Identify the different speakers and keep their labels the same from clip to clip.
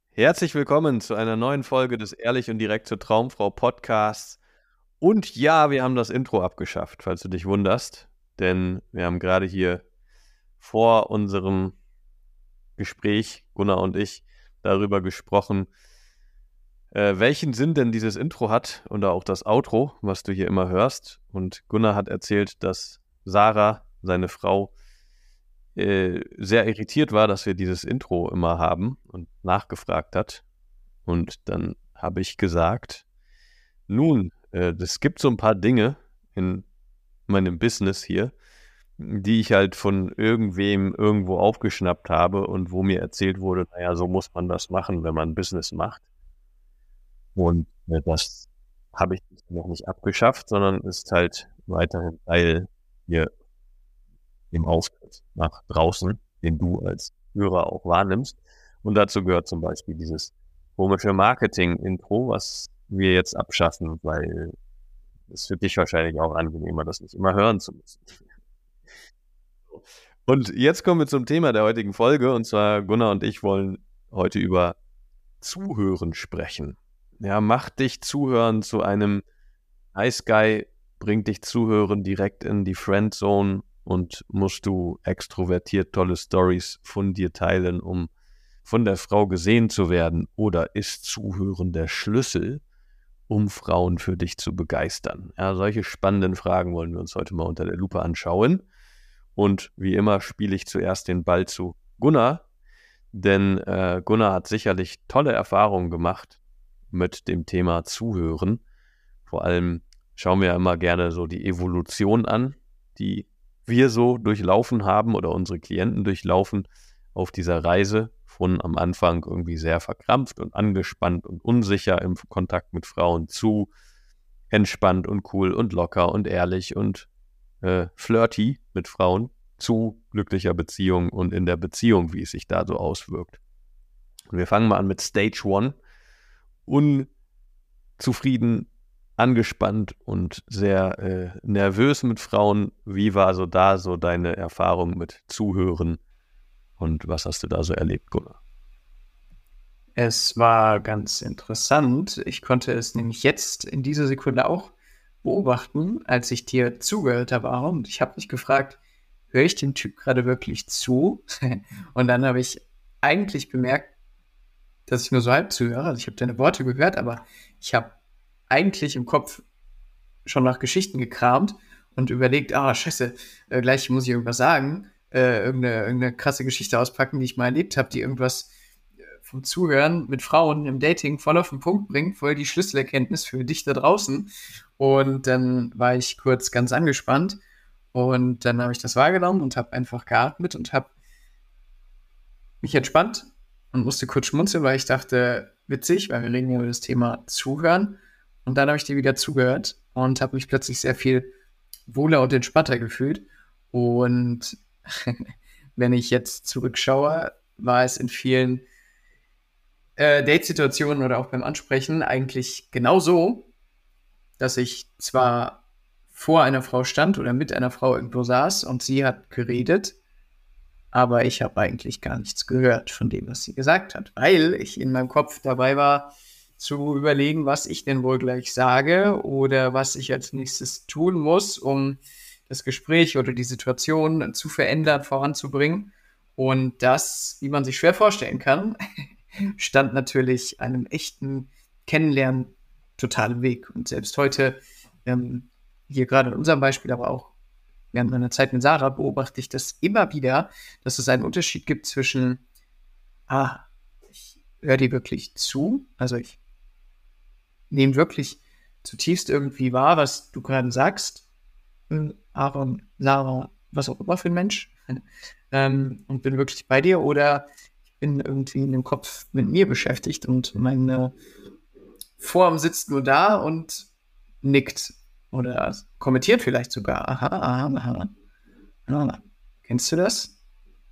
Speaker 1: Herzlich willkommen zu einer neuen Folge des Ehrlich und direkt zur Traumfrau Podcasts. Und ja, wir haben das Intro abgeschafft, falls du dich wunderst. Denn wir haben gerade hier vor unserem Gespräch, Gunnar und ich, darüber gesprochen, welchen Sinn denn dieses Intro hat und auch das Outro, was du hier immer hörst. Und Gunnar hat erzählt, dass Sarah, seine Frau, sehr irritiert war, dass wir dieses Intro immer haben und nachgefragt hat. Und dann habe ich gesagt, nun, es gibt so ein paar Dinge in meinem Business hier, die ich halt von irgendwem irgendwo aufgeschnappt habe und wo mir erzählt wurde, naja, so muss man das machen, wenn man Business macht. Und das habe ich noch nicht abgeschafft, sondern ist halt weiterhin Teil hier im Auftritt nach draußen, den du als Hörer auch wahrnimmst. Und dazu gehört zum Beispiel dieses komische Marketing-Intro, was wir jetzt abschaffen, weil es für dich wahrscheinlich auch angenehmer, das nicht immer hören zu müssen. Und jetzt kommen wir zum Thema der heutigen Folge. Und zwar Gunnar und ich wollen heute über Zuhören sprechen. Ja, macht dich Zuhören zu einem Nice Guy, bringt dich Zuhören direkt in die Friendzone und musst du extrovertiert tolle Stories von dir teilen, um von der Frau gesehen zu werden? Oder ist Zuhören der Schlüssel, um Frauen für dich zu begeistern? Ja, solche spannenden Fragen wollen wir uns heute mal unter der Lupe anschauen. Und wie immer spiele ich zuerst den Ball zu Gunnar, denn Gunnar hat sicherlich tolle Erfahrungen gemacht mit dem Thema Zuhören. Vor allem schauen wir ja immer gerne so die Evolution an, die wir so durchlaufen haben oder unsere Klienten durchlaufen auf dieser Reise von am Anfang irgendwie sehr verkrampft und angespannt und unsicher im Kontakt mit Frauen zu entspannt und cool und locker und ehrlich und flirty mit Frauen zu glücklicher Beziehung und in der Beziehung, wie es sich da so auswirkt. Und wir fangen mal an mit Stage 1. Unzufrieden, angespannt und sehr nervös mit Frauen. Wie war so da so deine Erfahrung mit Zuhören und was hast du da so erlebt, Gunnar?
Speaker 2: Es war ganz interessant. Ich konnte es nämlich jetzt in dieser Sekunde auch beobachten, als ich dir zugehört habe. Und ich habe mich gefragt, höre ich dem Typ gerade wirklich zu? Und dann habe ich eigentlich bemerkt, dass ich nur so halb zuhöre. Also ich habe deine Worte gehört, aber ich habe eigentlich im Kopf schon nach Geschichten gekramt und überlegt, scheiße, gleich muss ich irgendwas sagen, irgendeine krasse Geschichte auspacken, die ich mal erlebt habe, die irgendwas vom Zuhören mit Frauen im Dating voll auf den Punkt bringt, voll die Schlüsselerkenntnis für dich da draußen. Und dann war ich kurz ganz angespannt und dann habe ich das wahrgenommen und habe einfach geatmet und habe mich entspannt und musste kurz schmunzeln, weil ich dachte, witzig, weil wir reden ja über das Thema Zuhören. Und dann habe ich dir wieder zugehört und habe mich plötzlich sehr viel wohler und entspannter gefühlt. Und wenn ich jetzt zurückschaue, war es in vielen Date-Situationen oder auch beim Ansprechen eigentlich genauso, dass ich zwar vor einer Frau stand oder mit einer Frau irgendwo saß und sie hat geredet, aber ich habe eigentlich gar nichts gehört von dem, was sie gesagt hat, weil ich in meinem Kopf dabei war, zu überlegen, was ich denn wohl gleich sage oder was ich als nächstes tun muss, um das Gespräch oder die Situation zu verändern, voranzubringen. Und das, wie man sich schwer vorstellen kann, stand natürlich einem echten Kennenlernen total im Weg. Und selbst heute, hier gerade in unserem Beispiel, aber auch während meiner Zeit mit Sarah, beobachte ich das immer wieder, dass es einen Unterschied gibt zwischen, ich höre dir wirklich zu, also ich nehme wirklich zutiefst irgendwie wahr, was du gerade sagst, Aaron, Sarah, was auch immer für ein Mensch, und bin wirklich bei dir, oder ich bin irgendwie in dem Kopf mit mir beschäftigt und meine Form sitzt nur da und nickt oder kommentiert vielleicht sogar. Aha. Kennst du das?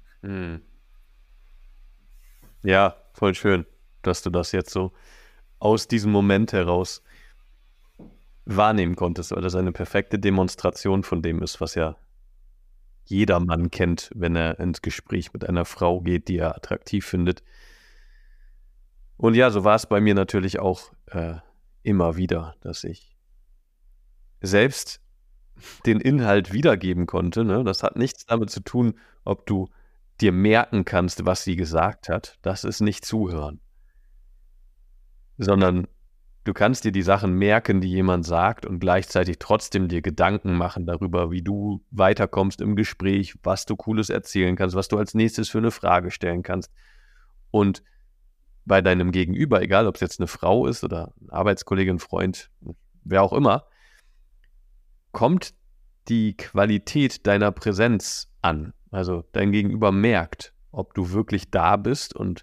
Speaker 1: Ja, voll schön, dass du das jetzt so aus diesem Moment heraus wahrnehmen konntest, weil das eine perfekte Demonstration von dem ist, was ja jeder Mann kennt, wenn er ins Gespräch mit einer Frau geht, die er attraktiv findet. Und ja, so war es bei mir natürlich auch immer wieder, dass ich selbst den Inhalt wiedergeben konnte. Ne? Das hat nichts damit zu tun, ob du dir merken kannst, was sie gesagt hat. Das ist nicht Zuhören. Sondern du kannst dir die Sachen merken, die jemand sagt und gleichzeitig trotzdem dir Gedanken machen darüber, wie du weiterkommst im Gespräch, was du Cooles erzählen kannst, was du als nächstes für eine Frage stellen kannst. Und bei deinem Gegenüber, egal ob es jetzt eine Frau ist oder eine Arbeitskollegin, Freund, wer auch immer, kommt die Qualität deiner Präsenz an. Also dein Gegenüber merkt, ob du wirklich da bist und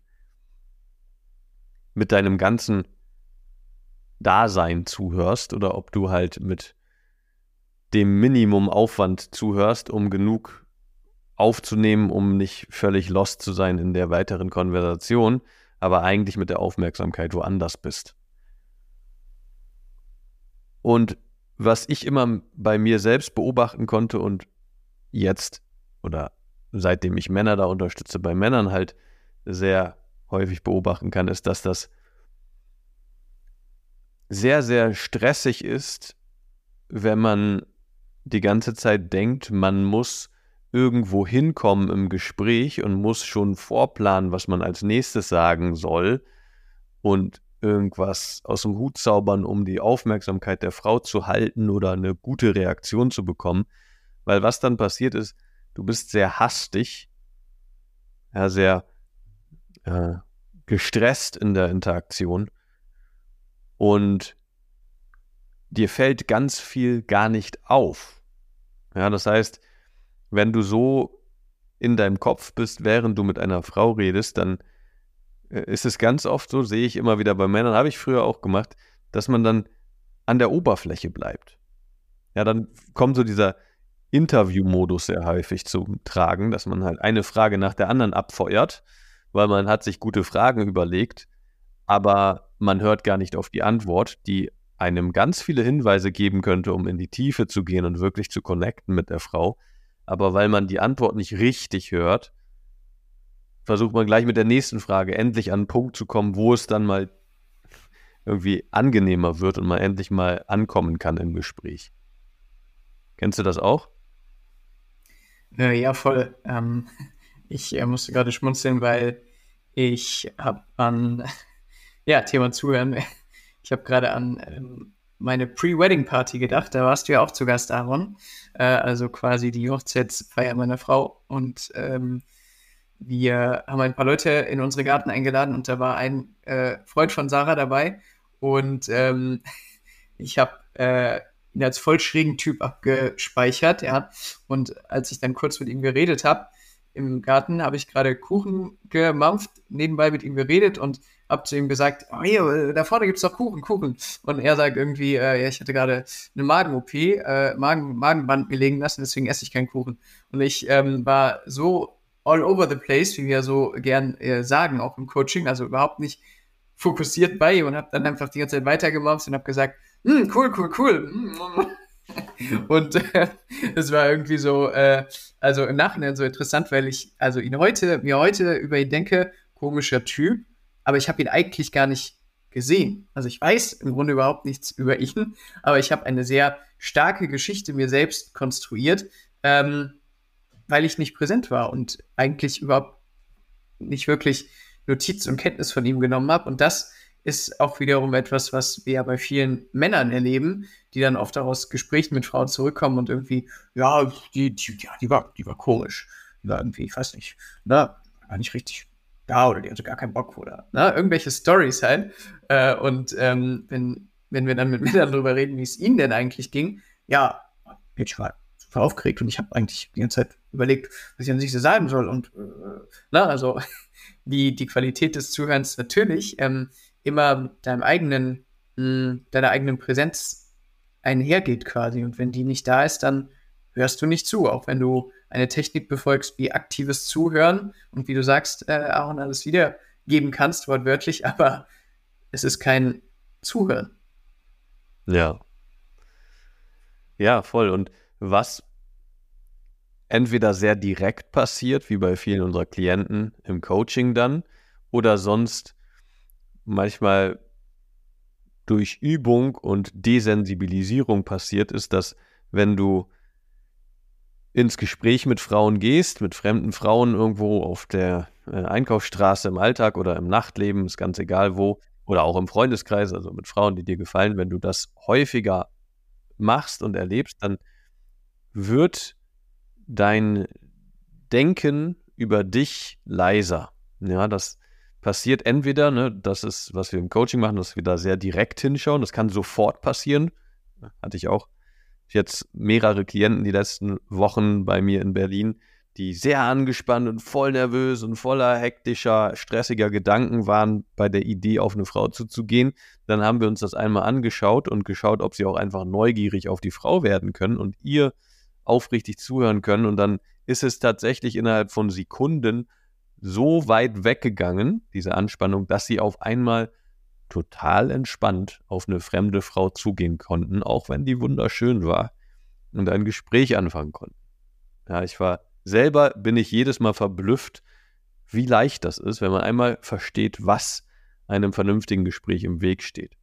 Speaker 1: mit deinem ganzen Dasein zuhörst oder ob du halt mit dem Minimum Aufwand zuhörst, um genug aufzunehmen, um nicht völlig lost zu sein in der weiteren Konversation, aber eigentlich mit der Aufmerksamkeit woanders bist. Und was ich immer bei mir selbst beobachten konnte und jetzt oder seitdem ich Männer da unterstütze, bei Männern halt sehr häufig beobachten kann, ist, dass das sehr, sehr stressig ist, wenn man die ganze Zeit denkt, man muss irgendwo hinkommen im Gespräch und muss schon vorplanen, was man als nächstes sagen soll und irgendwas aus dem Hut zaubern, um die Aufmerksamkeit der Frau zu halten oder eine gute Reaktion zu bekommen. Weil was dann passiert ist, du bist sehr hastig, ja, sehr gestresst in der Interaktion und dir fällt ganz viel gar nicht auf. Ja, das heißt, wenn du so in deinem Kopf bist, während du mit einer Frau redest, dann ist es ganz oft so, sehe ich immer wieder bei Männern, habe ich früher auch gemacht, dass man dann an der Oberfläche bleibt. Ja, dann kommt so dieser Interview-Modus sehr häufig zum Tragen, dass man halt eine Frage nach der anderen abfeuert, weil man hat sich gute Fragen überlegt, aber man hört gar nicht auf die Antwort, die einem ganz viele Hinweise geben könnte, um in die Tiefe zu gehen und wirklich zu connecten mit der Frau. Aber weil man die Antwort nicht richtig hört, versucht man gleich mit der nächsten Frage endlich an einen Punkt zu kommen, wo es dann mal irgendwie angenehmer wird und man endlich mal ankommen kann im Gespräch. Kennst du das auch?
Speaker 2: Ja, voll. Ich musste gerade schmunzeln, weil ich habe Thema Zuhören, ich habe gerade an meine Pre-Wedding-Party gedacht, da warst du ja auch zu Gast, Aaron, also quasi die Hochzeitsfeier meiner Frau und wir haben ein paar Leute in unsere Garten eingeladen und da war ein Freund von Sarah dabei und ich habe ihn als voll schrägen Typ abgespeichert, ja. Und als ich dann kurz mit ihm geredet habe im Garten, habe ich gerade Kuchen gemampft, nebenbei mit ihm geredet und habe zu ihm gesagt, oh, hier, da vorne gibt's doch Kuchen. Und er sagt irgendwie, ich hatte gerade eine Magen-OP, Magenband mir legen lassen, deswegen esse ich keinen Kuchen. Und ich war so all over the place, wie wir so gern sagen, auch im Coaching, also überhaupt nicht fokussiert bei ihm und habe dann einfach die ganze Zeit weitergemampft und habe gesagt, cool. Und es war irgendwie so, also im Nachhinein so interessant, weil ich also mir heute über ihn denke, komischer Typ, aber ich habe ihn eigentlich gar nicht gesehen. Also ich weiß im Grunde überhaupt nichts über ihn, aber ich habe eine sehr starke Geschichte mir selbst konstruiert, weil ich nicht präsent war und eigentlich überhaupt nicht wirklich Notiz und Kenntnis von ihm genommen habe. Und das ist auch wiederum etwas, was wir ja bei vielen Männern erleben, die dann oft aus Gesprächen mit Frauen zurückkommen und irgendwie, ja, die war komisch. Die war irgendwie, ich weiß nicht, war nicht richtig da oder die hatte gar keinen Bock oder irgendwelche Storys halt. Wenn wir dann mit Männern darüber reden, wie es ihnen denn eigentlich ging, ja, ich war super aufgeregt und ich habe eigentlich die ganze Zeit überlegt, was ich an sich so sagen soll und also die Qualität des Zuhörens natürlich immer mit deiner eigenen Präsenz einhergeht quasi. Und wenn die nicht da ist, dann hörst du nicht zu, auch wenn du eine Technik befolgst wie aktives Zuhören und wie du sagst, Aaron, alles wiedergeben kannst, wortwörtlich, aber es ist kein Zuhören.
Speaker 1: Ja. Ja, voll. Und was entweder sehr direkt passiert, wie bei vielen unserer Klienten im Coaching dann, oder sonst manchmal durch Übung und Desensibilisierung passiert, ist, dass wenn du ins Gespräch mit Frauen gehst, mit fremden Frauen irgendwo auf der Einkaufsstraße im Alltag oder im Nachtleben, ist ganz egal wo, oder auch im Freundeskreis, also mit Frauen, die dir gefallen, wenn du das häufiger machst und erlebst, dann wird dein Denken über dich leiser. Ja, das passiert entweder, ne, das ist, was wir im Coaching machen, dass wir da sehr direkt hinschauen. Das kann sofort passieren. Hatte ich auch jetzt mehrere Klienten die letzten Wochen bei mir in Berlin, die sehr angespannt und voll nervös und voller hektischer, stressiger Gedanken waren bei der Idee, auf eine Frau zuzugehen. Dann haben wir uns das einmal angeschaut und geschaut, ob sie auch einfach neugierig auf die Frau werden können und ihr aufrichtig zuhören können. Und dann ist es tatsächlich innerhalb von Sekunden so weit weggegangen, diese Anspannung, dass sie auf einmal total entspannt auf eine fremde Frau zugehen konnten, auch wenn die wunderschön war, und ein Gespräch anfangen konnten. Ja, bin ich jedes Mal verblüfft, wie leicht das ist, wenn man einmal versteht, was einem vernünftigen Gespräch im Weg steht.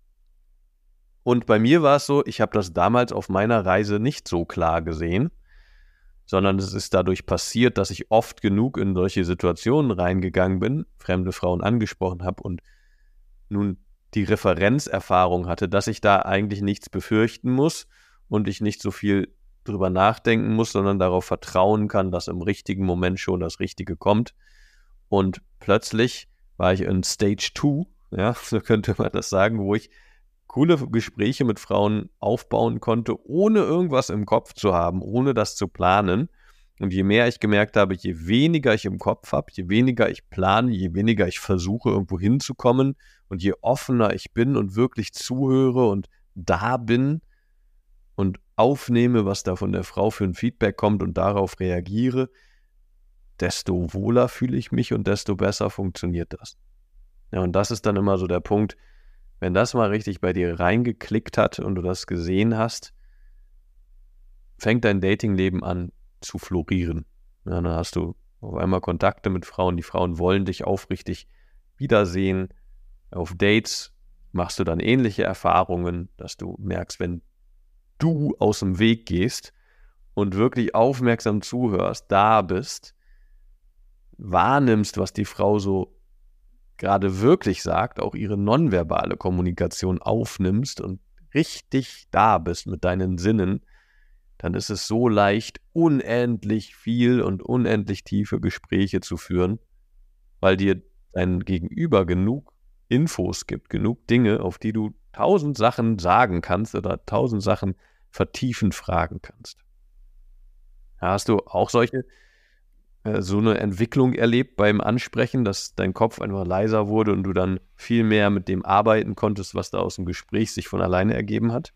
Speaker 1: Und bei mir war es so, ich habe das damals auf meiner Reise nicht so klar gesehen, sondern es ist dadurch passiert, dass ich oft genug in solche Situationen reingegangen bin, fremde Frauen angesprochen habe und nun die Referenzerfahrung hatte, dass ich da eigentlich nichts befürchten muss und ich nicht so viel drüber nachdenken muss, sondern darauf vertrauen kann, dass im richtigen Moment schon das Richtige kommt. Und plötzlich war ich in Stage 2, ja, so könnte man das sagen, wo ich coole Gespräche mit Frauen aufbauen konnte, ohne irgendwas im Kopf zu haben, ohne das zu planen. Und je mehr ich gemerkt habe, je weniger ich im Kopf habe, je weniger ich plane, je weniger ich versuche, irgendwo hinzukommen und je offener ich bin und wirklich zuhöre und da bin und aufnehme, was da von der Frau für ein Feedback kommt und darauf reagiere, desto wohler fühle ich mich und desto besser funktioniert das. Ja, und das ist dann immer so der Punkt, wenn das mal richtig bei dir reingeklickt hat und du das gesehen hast, fängt dein Datingleben an zu florieren. Ja, dann hast du auf einmal Kontakte mit Frauen, die Frauen wollen dich aufrichtig wiedersehen. Auf Dates machst du dann ähnliche Erfahrungen, dass du merkst, wenn du aus dem Weg gehst und wirklich aufmerksam zuhörst, da bist, wahrnimmst, was die Frau so gerade wirklich sagt, auch ihre nonverbale Kommunikation aufnimmst und richtig da bist mit deinen Sinnen, dann ist es so leicht, unendlich viel und unendlich tiefe Gespräche zu führen, weil dir dein Gegenüber genug Infos gibt, genug Dinge, auf die du 1000 Sachen sagen kannst oder 1000 Sachen vertiefend fragen kannst. Hast du auch so eine Entwicklung erlebt beim Ansprechen, dass dein Kopf einfach leiser wurde und du dann viel mehr mit dem arbeiten konntest, was da aus dem Gespräch sich von alleine ergeben hat?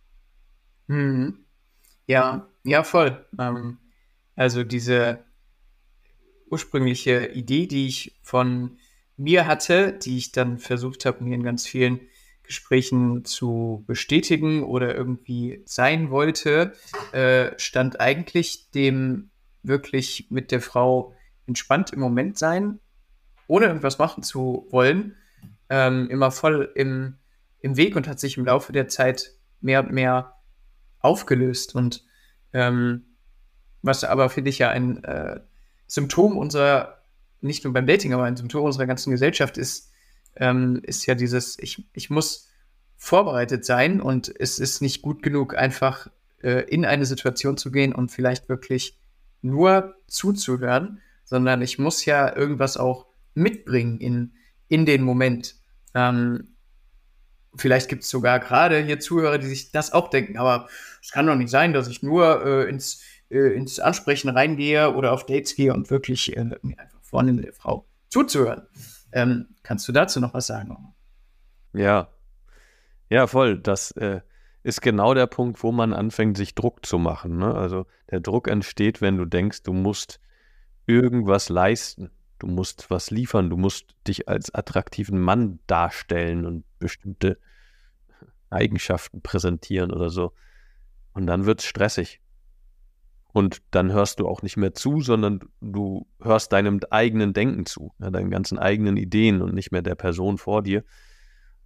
Speaker 2: Ja, voll. Also diese ursprüngliche Idee, die ich von mir hatte, die ich dann versucht habe, mir in ganz vielen Gesprächen zu bestätigen oder irgendwie sein wollte, stand eigentlich dem wirklich mit der Frau entspannt im Moment sein, ohne irgendwas machen zu wollen, immer voll im Weg und hat sich im Laufe der Zeit mehr und mehr aufgelöst. Und was aber, finde ich, ja ein Symptom unserer, nicht nur beim Dating, aber ein Symptom unserer ganzen Gesellschaft ist ja dieses, ich muss vorbereitet sein und es ist nicht gut genug, einfach in eine Situation zu gehen und vielleicht wirklich nur zuzuhören, sondern ich muss ja irgendwas auch mitbringen in den Moment. Vielleicht gibt es sogar gerade hier Zuhörer, die sich das auch denken, aber es kann doch nicht sein, dass ich nur ins Ansprechen reingehe oder auf Dates gehe und wirklich mir einfach vornehme, der Frau zuzuhören. Kannst du dazu noch was sagen?
Speaker 1: Ja, voll. Das ist genau der Punkt, wo man anfängt, sich Druck zu machen. Ne? Also der Druck entsteht, wenn du denkst, du musst irgendwas leisten. Du musst was liefern, du musst dich als attraktiven Mann darstellen und bestimmte Eigenschaften präsentieren oder so. Und dann wird es stressig. Und dann hörst du auch nicht mehr zu, sondern du hörst deinem eigenen Denken zu, ja, deinen ganzen eigenen Ideen und nicht mehr der Person vor dir.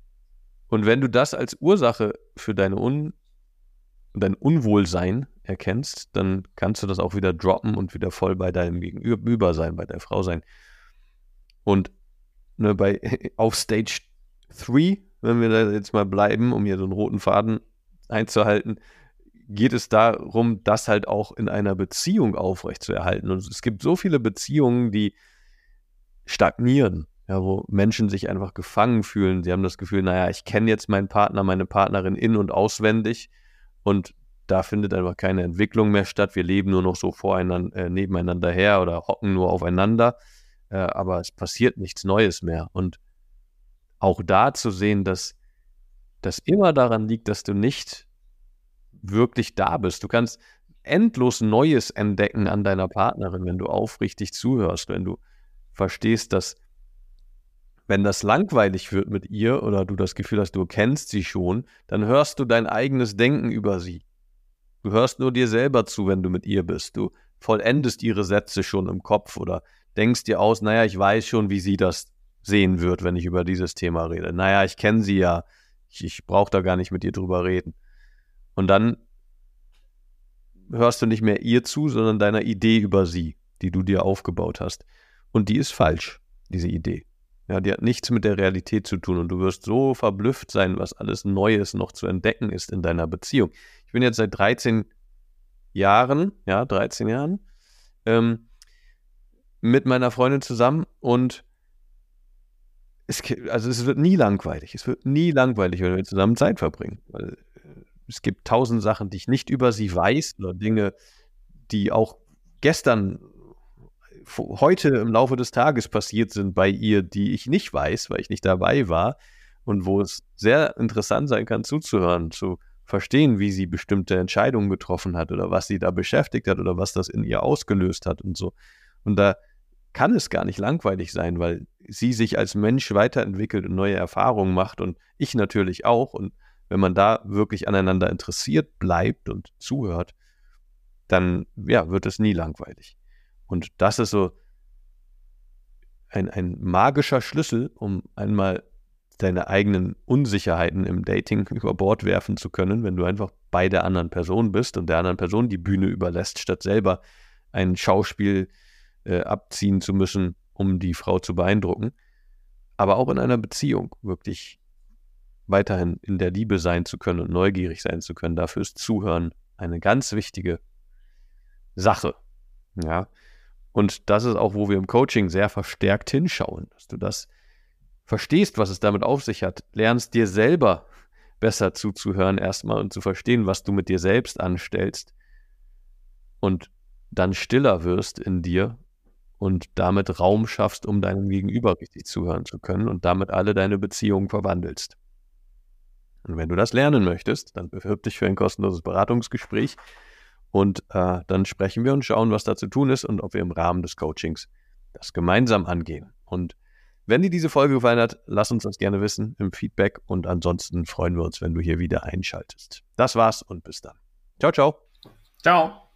Speaker 1: Und wenn du das als Ursache für dein Unwohlsein erkennst, dann kannst du das auch wieder droppen und wieder voll bei deinem Gegenüber sein, bei der Frau sein. Und auf Stage 3, wenn wir da jetzt mal bleiben, um hier so einen roten Faden einzuhalten, geht es darum, das halt auch in einer Beziehung aufrechtzuerhalten. Und es gibt so viele Beziehungen, die stagnieren, ja, wo Menschen sich einfach gefangen fühlen. Sie haben das Gefühl, naja, ich kenne jetzt meinen Partner, meine Partnerin in- und auswendig und da findet einfach keine Entwicklung mehr statt. Wir leben nur noch so nebeneinander her oder hocken nur aufeinander, aber es passiert nichts Neues mehr. Und auch da zu sehen, dass das immer daran liegt, dass du nicht wirklich da bist. Du kannst endlos Neues entdecken an deiner Partnerin, wenn du aufrichtig zuhörst, wenn du verstehst, dass wenn das langweilig wird mit ihr oder du das Gefühl hast, du kennst sie schon, dann hörst du dein eigenes Denken über sie. Du hörst nur dir selber zu, wenn du mit ihr bist. Du vollendest ihre Sätze schon im Kopf oder denkst dir aus, naja, ich weiß schon, wie sie das sehen wird, wenn ich über dieses Thema rede. Naja, ich kenne sie ja. Ich brauche da gar nicht mit ihr drüber reden. Und dann hörst du nicht mehr ihr zu, sondern deiner Idee über sie, die du dir aufgebaut hast. Und die ist falsch, diese Idee. Ja, die hat nichts mit der Realität zu tun und du wirst so verblüfft sein, was alles Neues noch zu entdecken ist in deiner Beziehung. Ich bin jetzt seit 13 Jahren mit meiner Freundin zusammen und es wird nie langweilig. Es wird nie langweilig, wenn wir zusammen Zeit verbringen. Weil es gibt 1000 Sachen, die ich nicht über sie weiß oder Dinge, die auch heute im Laufe des Tages passiert sind bei ihr, die ich nicht weiß, weil ich nicht dabei war und wo es sehr interessant sein kann zuzuhören, zu verstehen, wie sie bestimmte Entscheidungen getroffen hat oder was sie da beschäftigt hat oder was das in ihr ausgelöst hat und so. Und da kann es gar nicht langweilig sein, weil sie sich als Mensch weiterentwickelt und neue Erfahrungen macht und ich natürlich auch. Und wenn man da wirklich aneinander interessiert bleibt und zuhört, dann wird es nie langweilig. Und das ist so ein magischer Schlüssel, um einmal deine eigenen Unsicherheiten im Dating über Bord werfen zu können, wenn du einfach bei der anderen Person bist und der anderen Person die Bühne überlässt, statt selber ein Schauspiel abziehen zu müssen, um die Frau zu beeindrucken. Aber auch in einer Beziehung wirklich weiterhin in der Liebe sein zu können und neugierig sein zu können. Dafür ist Zuhören eine ganz wichtige Sache. Ja. Und das ist auch, wo wir im Coaching sehr verstärkt hinschauen, dass du das verstehst, was es damit auf sich hat, lernst dir selber besser zuzuhören erstmal und zu verstehen, was du mit dir selbst anstellst und dann stiller wirst in dir und damit Raum schaffst, um deinem Gegenüber richtig zuhören zu können und damit alle deine Beziehungen verwandelst. Und wenn du das lernen möchtest, dann bewirb dich für ein kostenloses Beratungsgespräch und dann sprechen wir und schauen, was da zu tun ist und ob wir im Rahmen des Coachings das gemeinsam angehen. Und wenn dir diese Folge gefallen hat, lass uns das gerne wissen im Feedback und ansonsten freuen wir uns, wenn du hier wieder einschaltest. Das war's und bis dann. Ciao, ciao.
Speaker 2: Ciao.